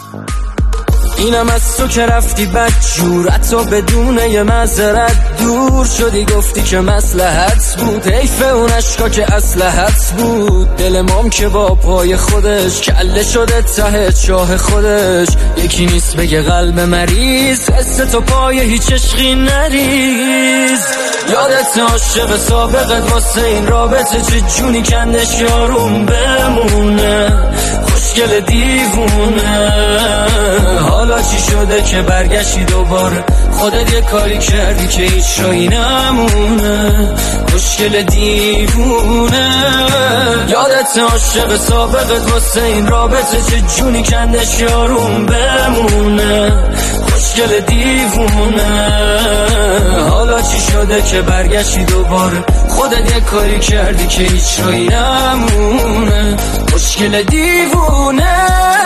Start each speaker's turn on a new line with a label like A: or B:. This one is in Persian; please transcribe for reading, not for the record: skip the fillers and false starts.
A: اینم از تو که رفتی بدجور، حتی بدون یه معذرت دور شدی، گفتی که مصلحت بود، حیف اون عشقا که اصلحت بود. دل مام که با پای خودش کله شده ته چاه خودش، یکی نیست بگه قلب مریض حس تو پای هیچ عشقی نریز. یادت عاشق سابقت واسه این رابطه چه جونی کندش یارون بمونه، خوشگل دیوونه. حالا چی شده که برگشتی دوباره، خودت یه کاری کردی که هیچ رایی نمونه، خوشگل دیوونه. یادت عاشق سابقت واسه این رابطه چه جونی کندش یارون بمونه، خوشگل دیوونه. حالا چی شده که برگشتی دوباره، خودت یه کاری کردی که هیچ رایی نمونه، خوشگل دیوونه.